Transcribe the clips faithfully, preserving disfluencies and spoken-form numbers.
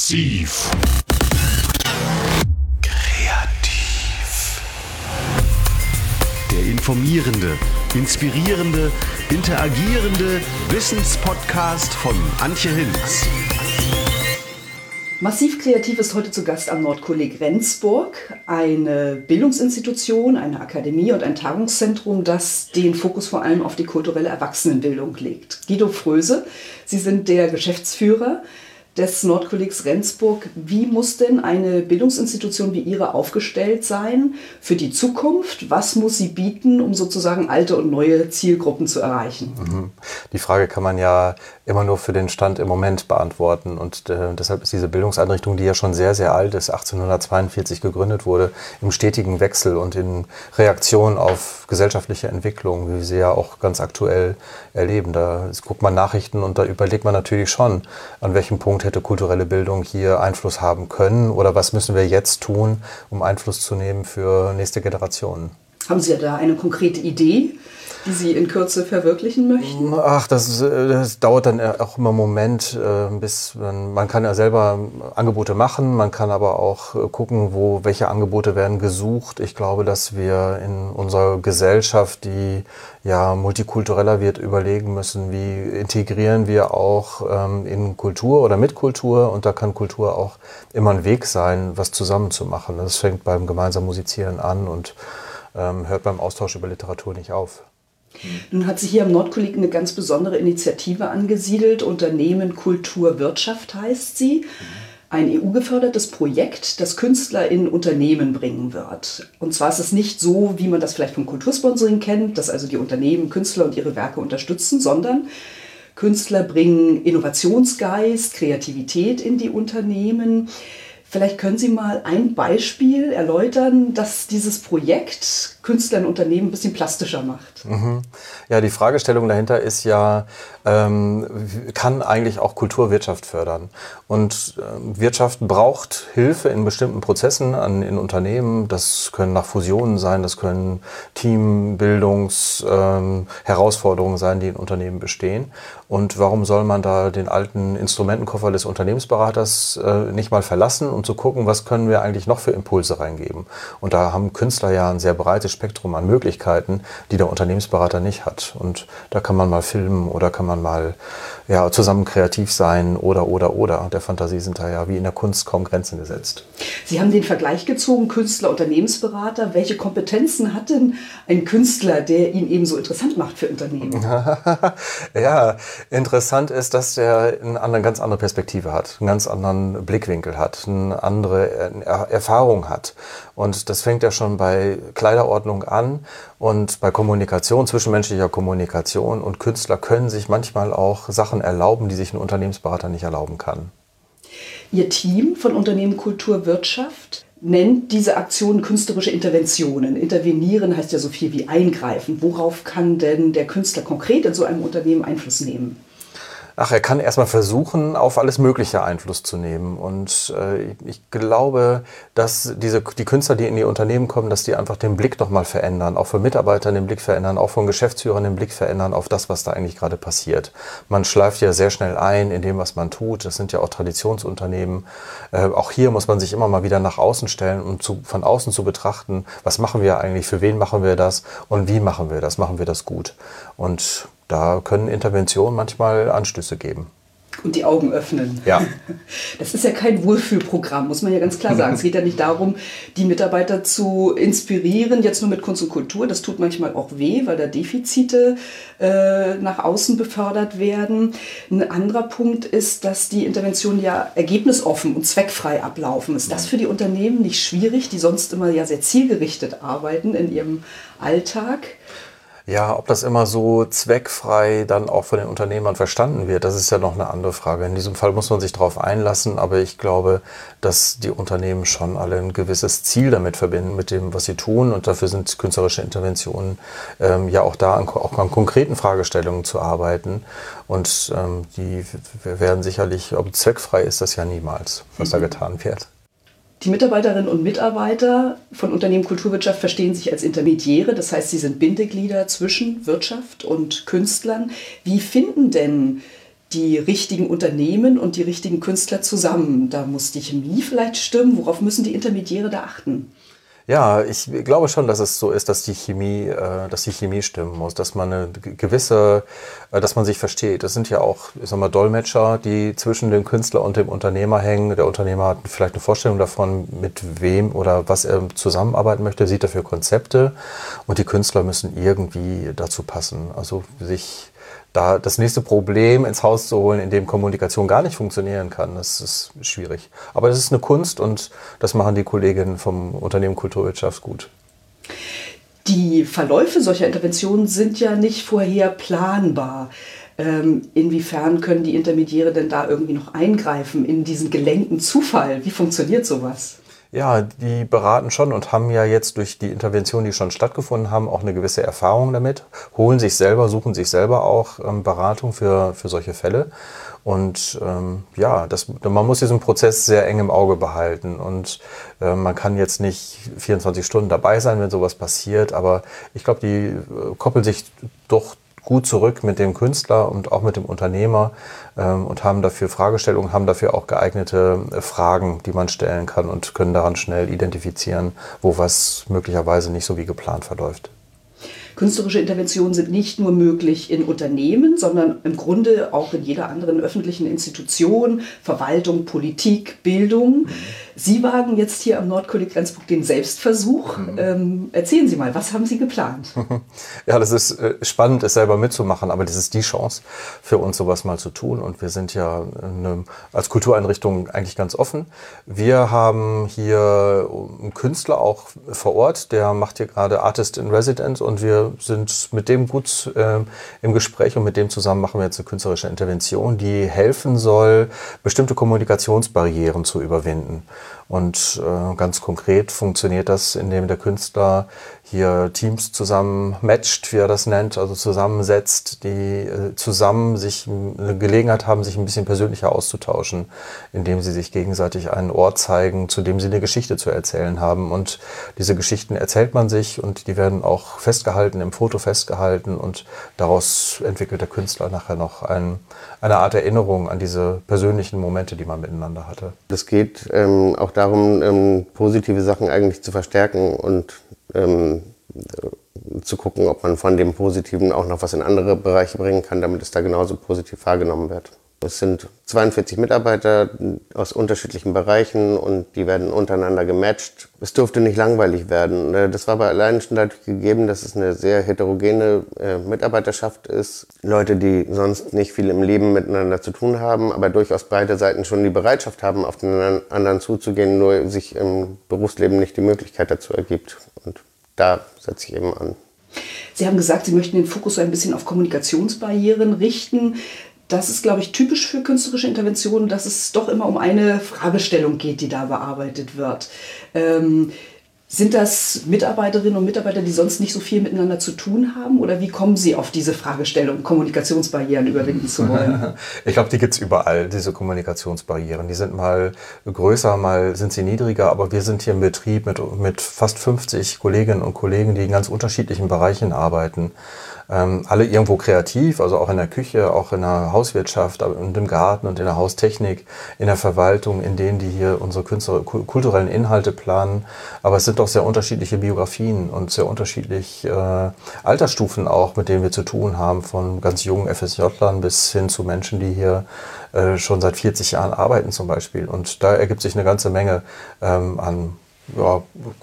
Massiv. Kreativ. Der informierende, inspirierende, interagierende Wissenspodcast von Antje Hinz. Massiv Kreativ ist heute zu Gast am Nordkolleg Rendsburg, eine Bildungsinstitution, eine Akademie und ein Tagungszentrum, das den Fokus vor allem auf die kulturelle Erwachsenenbildung legt. Guido Fröse, Sie sind der Geschäftsführer des Nordkollegs Rendsburg. Wie muss denn eine Bildungsinstitution wie Ihre aufgestellt sein für die Zukunft? Was muss sie bieten, um sozusagen alte und neue Zielgruppen zu erreichen? Die Frage kann man ja immer nur für den Stand im Moment beantworten. Und äh, deshalb ist diese Bildungseinrichtung, die ja schon sehr, sehr alt ist, achtzehnhundertzweiundvierzig gegründet wurde, im stetigen Wechsel und in Reaktion auf gesellschaftliche Entwicklung, wie wir sie ja auch ganz aktuell erleben. Da guckt man Nachrichten und da überlegt man natürlich schon, an welchem Punkt hätte kulturelle Bildung hier Einfluss haben können oder was müssen wir jetzt tun, um Einfluss zu nehmen für nächste Generationen. Haben Sie da eine konkrete Idee, die Sie in Kürze verwirklichen möchten? Ach, das, das dauert dann auch immer einen Moment, bis man, man kann ja selber Angebote machen, man kann aber auch gucken, wo welche Angebote werden gesucht. Ich glaube, dass wir in unserer Gesellschaft, die ja multikultureller wird, überlegen müssen, wie integrieren wir auch ähm, in Kultur oder mit Kultur, und da kann Kultur auch immer ein Weg sein, was zusammen zu machen. Das fängt beim gemeinsamen Musizieren an und ähm, hört beim Austausch über Literatur nicht auf. Nun hat sich hier am Nordkolleg eine ganz besondere Initiative angesiedelt. Unternehmen Kultur Wirtschaft heißt sie. Ein E U-gefördertes Projekt, das Künstler in Unternehmen bringen wird. Und zwar ist es nicht so, wie man das vielleicht vom Kultursponsoring kennt, dass also die Unternehmen Künstler und ihre Werke unterstützen, sondern Künstler bringen Innovationsgeist, Kreativität in die Unternehmen. Vielleicht können Sie mal ein Beispiel erläutern, dass dieses Projekt Künstler in Unternehmen ein bisschen plastischer macht. Mhm. Ja, die Fragestellung dahinter ist ja, ähm, kann eigentlich auch Kulturwirtschaft fördern? Und äh, Wirtschaft braucht Hilfe in bestimmten Prozessen an, in Unternehmen. Das können nach Fusionen sein, das können Teambildungs-Herausforderungen ähm, sein, die in Unternehmen bestehen. Und warum soll man da den alten Instrumentenkoffer des Unternehmensberaters äh, nicht mal verlassen, um zu gucken, was können wir eigentlich noch für Impulse reingeben? Und da haben Künstler ja ein sehr breites Spektrum an Möglichkeiten, die der Unternehmensberater nicht hat. Und da kann man mal filmen oder kann man mal ja, zusammen kreativ sein oder, oder, oder. Der Fantasie sind da ja wie in der Kunst kaum Grenzen gesetzt. Sie haben den Vergleich gezogen, Künstler, Unternehmensberater. Welche Kompetenzen hat denn ein Künstler, der ihn eben so interessant macht für Unternehmen? Ja, interessant ist, dass er eine ganz andere Perspektive hat, einen ganz anderen Blickwinkel hat, eine andere Erfahrung hat. Und das fängt ja schon bei Kleiderordnung an und bei Kommunikation, zwischenmenschlicher Kommunikation. Und Künstler können sich manchmal auch Sachen erlauben, die sich ein Unternehmensberater nicht erlauben kann. Ihr Team von Unternehmen Kultur Wirtschaft nennt diese Aktionen künstlerische Interventionen. Intervenieren heißt ja so viel wie eingreifen. Worauf kann denn der Künstler konkret in so einem Unternehmen Einfluss nehmen? Ach, er kann erstmal versuchen, auf alles Mögliche Einfluss zu nehmen. Und äh, ich glaube, dass diese, die Künstler, die in die Unternehmen kommen, dass die einfach den Blick nochmal verändern, auch von Mitarbeitern den Blick verändern, auch von Geschäftsführern den Blick verändern auf das, was da eigentlich gerade passiert. Man schleift ja sehr schnell ein in dem, was man tut. Das sind ja auch Traditionsunternehmen. Äh, auch hier muss man sich immer mal wieder nach außen stellen, um zu, von außen zu betrachten, was machen wir eigentlich, für wen machen wir das und wie machen wir das, machen wir das gut. Und da können Interventionen manchmal Anstöße geben. Und die Augen öffnen. Ja. Das ist ja kein Wohlfühlprogramm, muss man ja ganz klar sagen. Es geht ja nicht darum, die Mitarbeiter zu inspirieren, jetzt nur mit Kunst und Kultur. Das tut manchmal auch weh, weil da Defizite äh, nach außen befördert werden. Ein anderer Punkt ist, dass die Interventionen ja ergebnisoffen und zweckfrei ablaufen. Ist das für die Unternehmen nicht schwierig, die sonst immer ja sehr zielgerichtet arbeiten in ihrem Alltag? Ja, ob das immer so zweckfrei dann auch von den Unternehmern verstanden wird, das ist ja noch eine andere Frage. In diesem Fall muss man sich darauf einlassen, aber ich glaube, dass die Unternehmen schon alle ein gewisses Ziel damit verbinden, mit dem, was sie tun. Und dafür sind künstlerische Interventionen ähm, ja auch da, an, auch an konkreten Fragestellungen zu arbeiten. Und ähm, die werden sicherlich, ob zweckfrei ist das ja niemals, was mhm. da getan wird. Die Mitarbeiterinnen und Mitarbeiter von Unternehmen Kulturwirtschaft verstehen sich als Intermediäre, das heißt, sie sind Bindeglieder zwischen Wirtschaft und Künstlern. Wie finden denn die richtigen Unternehmen und die richtigen Künstler zusammen. Da muss die Chemie vielleicht stimmen. Worauf müssen die Intermediäre da achten? Ja, ich glaube schon, dass es so ist, dass die Chemie, äh, dass die Chemie stimmen muss, dass man eine gewisse, äh, dass man sich versteht. Das sind ja auch, ich sag mal, Dolmetscher, die zwischen dem Künstler und dem Unternehmer hängen. Der Unternehmer hat vielleicht eine Vorstellung davon, mit wem oder was er zusammenarbeiten möchte, sieht dafür Konzepte und die Künstler müssen irgendwie dazu passen. Also sich da das nächste Problem ins Haus zu holen, in dem Kommunikation gar nicht funktionieren kann, das ist schwierig. Aber das ist eine Kunst und das machen die Kolleginnen vom Unternehmen Kulturwirtschaft gut. Die Verläufe solcher Interventionen sind ja nicht vorher planbar. Ähm, inwiefern können die Intermediäre denn da irgendwie noch eingreifen in diesen gelenkten Zufall? Wie funktioniert sowas? Ja, die beraten schon und haben ja jetzt durch die Interventionen, die schon stattgefunden haben, auch eine gewisse Erfahrung damit, holen sich selber, suchen sich selber auch ähm, Beratung für, für solche Fälle. Und ähm, ja, das, man muss diesen Prozess sehr eng im Auge behalten und äh, man kann jetzt nicht vierundzwanzig Stunden dabei sein, wenn sowas passiert, aber ich glaube, die äh, koppeln sich doch gut zurück mit dem Künstler und auch mit dem Unternehmer ähm, und haben dafür Fragestellungen, haben dafür auch geeignete äh, Fragen, die man stellen kann und können daran schnell identifizieren, wo was möglicherweise nicht so wie geplant verläuft. Künstlerische Interventionen sind nicht nur möglich in Unternehmen, sondern im Grunde auch in jeder anderen öffentlichen Institution, Verwaltung, Politik, Bildung. Sie wagen jetzt hier am Nordkolleg Rendsburg den Selbstversuch. Mhm. Ähm, erzählen Sie mal, was haben Sie geplant? Ja, das ist äh, spannend, es selber mitzumachen, aber das ist die Chance für uns, sowas mal zu tun. Und wir sind ja eine, als Kultureinrichtung eigentlich ganz offen. Wir haben hier einen Künstler auch vor Ort, der macht hier gerade Artist in Residence und wir sind mit dem gut äh, im Gespräch und mit dem zusammen machen wir jetzt eine künstlerische Intervention, die helfen soll, bestimmte Kommunikationsbarrieren zu überwinden. Und äh, ganz konkret funktioniert das, indem der Künstler hier Teams zusammen matcht, wie er das nennt, also zusammensetzt, die äh, zusammen sich eine Gelegenheit haben, sich ein bisschen persönlicher auszutauschen, indem sie sich gegenseitig einen Ort zeigen, zu dem sie eine Geschichte zu erzählen haben. Und diese Geschichten erzählt man sich und die werden auch festgehalten, im Foto festgehalten und daraus entwickelt der Künstler nachher noch ein, eine Art Erinnerung an diese persönlichen Momente, die man miteinander hatte. Es geht ähm, auch darum, ähm, positive Sachen eigentlich zu verstärken und ähm, zu gucken, ob man von dem Positiven auch noch was in andere Bereiche bringen kann, damit es da genauso positiv wahrgenommen wird. Es sind zweiundvierzig Mitarbeiter aus unterschiedlichen Bereichen und die werden untereinander gematcht. Es durfte nicht langweilig werden. Das war aber allein schon dadurch gegeben, dass es eine sehr heterogene äh, Mitarbeiterschaft ist. Leute, die sonst nicht viel im Leben miteinander zu tun haben, aber durchaus beide Seiten schon die Bereitschaft haben, auf den anderen zuzugehen, nur sich im Berufsleben nicht die Möglichkeit dazu ergibt. Und da setze ich eben an. Sie haben gesagt, Sie möchten den Fokus so ein bisschen auf Kommunikationsbarrieren richten. Das ist, glaube ich, typisch für künstlerische Interventionen, dass es doch immer um eine Fragestellung geht, die da bearbeitet wird. Ähm, sind das Mitarbeiterinnen und Mitarbeiter, die sonst nicht so viel miteinander zu tun haben? Oder wie kommen Sie auf diese Fragestellung, Kommunikationsbarrieren überwinden zu wollen? Ich glaube, die gibt es überall, diese Kommunikationsbarrieren. Die sind mal größer, mal sind sie niedriger, aber wir sind hier im Betrieb mit, mit fast fünfzig Kolleginnen und Kollegen, die in ganz unterschiedlichen Bereichen arbeiten. Ähm, alle irgendwo kreativ, also auch in der Küche, auch in der Hauswirtschaft und im Garten und in der Haustechnik, in der Verwaltung, in denen die hier unsere Künstler, kulturellen Inhalte planen. Aber es sind doch sehr unterschiedliche Biografien und sehr unterschiedlich äh, Altersstufen auch, mit denen wir zu tun haben, von ganz jungen F S J-Lern bis hin zu Menschen, die hier äh, schon seit vierzig Jahren arbeiten zum Beispiel. Und da ergibt sich eine ganze Menge ähm, an Ja,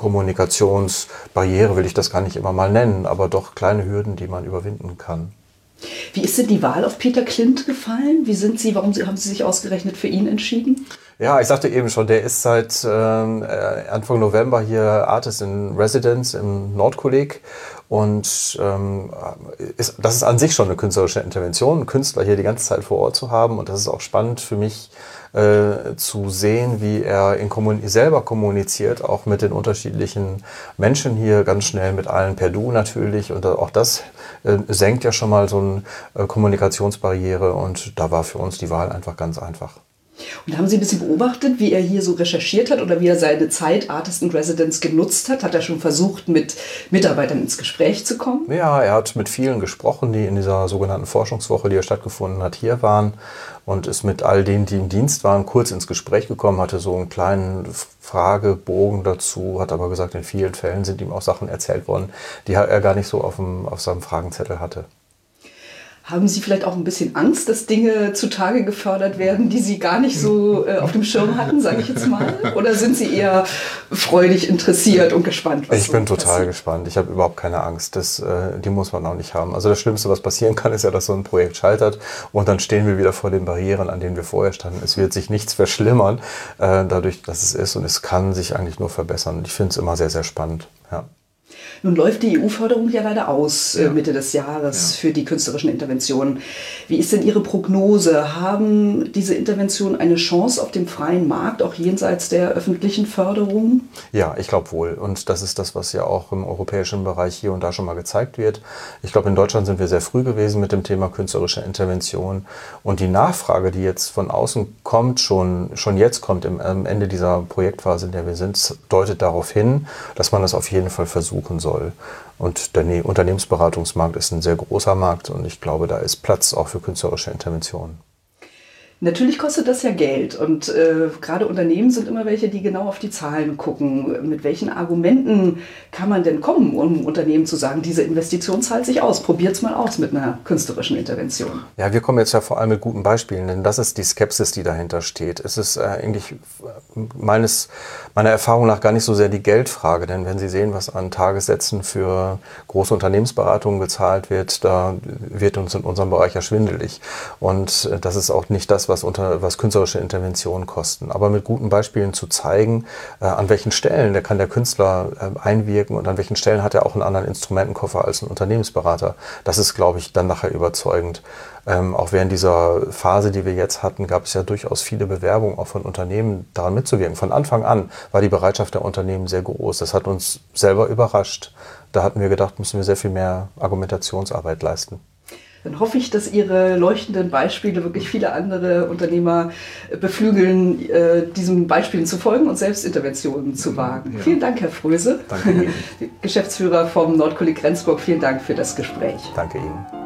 Kommunikationsbarriere will ich das gar nicht immer mal nennen, aber doch kleine Hürden, die man überwinden kann. Wie ist denn die Wahl auf Peter Klint gefallen? Wie sind Sie, warum haben Sie sich ausgerechnet für ihn entschieden? Ja, ich sagte eben schon, der ist seit äh, Anfang November hier Artist in Residence im Nordkolleg. Und ähm, ist, das ist an sich schon eine künstlerische Intervention, einen Künstler hier die ganze Zeit vor Ort zu haben. Und das ist auch spannend für mich äh, zu sehen, wie er in Kommun- selber kommuniziert, auch mit den unterschiedlichen Menschen hier, ganz schnell mit allen per Du natürlich. Und auch das äh, senkt ja schon mal so eine äh, Kommunikationsbarriere. Und da war für uns die Wahl einfach ganz einfach. Und haben Sie ein bisschen beobachtet, wie er hier so recherchiert hat oder wie er seine Zeit Artist in Residence genutzt hat? Hat er schon versucht, mit Mitarbeitern ins Gespräch zu kommen? Ja, er hat mit vielen gesprochen, die in dieser sogenannten Forschungswoche, die ja stattgefunden hat, hier waren und ist mit all denen, die im Dienst waren, kurz ins Gespräch gekommen, hatte so einen kleinen Fragebogen dazu, hat aber gesagt, in vielen Fällen sind ihm auch Sachen erzählt worden, die er gar nicht so auf, dem, auf seinem Fragenzettel hatte. Haben Sie vielleicht auch ein bisschen Angst, dass Dinge zutage gefördert werden, die Sie gar nicht so äh, auf dem Schirm hatten, sage ich jetzt mal? Oder sind Sie eher freudig interessiert und gespannt? Was ich bin so total passiert? gespannt. Ich habe überhaupt keine Angst. Das, äh, die muss man auch nicht haben. Also das Schlimmste, was passieren kann, ist ja, dass so ein Projekt scheitert und dann stehen wir wieder vor den Barrieren, an denen wir vorher standen. Es wird sich nichts verschlimmern, äh, dadurch, dass es ist, und es kann sich eigentlich nur verbessern. Ich finde es immer sehr, sehr spannend. Ja. Nun läuft die E U-Förderung ja leider aus Ja. äh, Mitte des Jahres Ja. für die künstlerischen Interventionen. Wie ist denn Ihre Prognose? Haben diese Interventionen eine Chance auf dem freien Markt, auch jenseits der öffentlichen Förderung? Ja, ich glaube wohl. Und das ist das, was ja auch im europäischen Bereich hier und da schon mal gezeigt wird. Ich glaube, in Deutschland sind wir sehr früh gewesen mit dem Thema künstlerische Intervention. Und die Nachfrage, die jetzt von außen kommt, schon, schon jetzt kommt im, am Ende dieser Projektphase, in der wir sind, deutet darauf hin, dass man das auf jeden Fall versuchen soll. Und der Unternehmensberatungsmarkt ist ein sehr großer Markt und ich glaube, da ist Platz auch für künstlerische Interventionen. Natürlich kostet das ja Geld und äh, gerade Unternehmen sind immer welche, die genau auf die Zahlen gucken. Mit welchen Argumenten kann man denn kommen, um Unternehmen zu sagen, diese Investition zahlt sich aus, probiert's mal aus mit einer künstlerischen Intervention? Ja, wir kommen jetzt ja vor allem mit guten Beispielen, denn das ist die Skepsis, die dahinter steht. Es ist äh, eigentlich meines, meiner Erfahrung nach gar nicht so sehr die Geldfrage, denn wenn Sie sehen, was an Tagessätzen für große Unternehmensberatungen gezahlt wird, da wird uns in unserem Bereich ja schwindelig. Und äh, das ist auch nicht das, was Was, unter, was künstlerische Interventionen kosten. Aber mit guten Beispielen zu zeigen, äh, an welchen Stellen der kann der Künstler äh, einwirken und an welchen Stellen hat er auch einen anderen Instrumentenkoffer als ein Unternehmensberater. Das ist, glaube ich, dann nachher überzeugend. Ähm, auch während dieser Phase, die wir jetzt hatten, gab es ja durchaus viele Bewerbungen auch von Unternehmen, daran mitzuwirken. Von Anfang an war die Bereitschaft der Unternehmen sehr groß. Das hat uns selber überrascht. Da hatten wir gedacht, müssen wir sehr viel mehr Argumentationsarbeit leisten. Dann hoffe ich, dass Ihre leuchtenden Beispiele wirklich viele andere Unternehmer beflügeln, diesen Beispielen zu folgen und selbst Interventionen zu wagen. Ja. Vielen Dank, Herr Fröse, Danke Ihnen. Geschäftsführer vom Nordkolleg Rendsburg. Vielen Dank für das Gespräch. Danke Ihnen.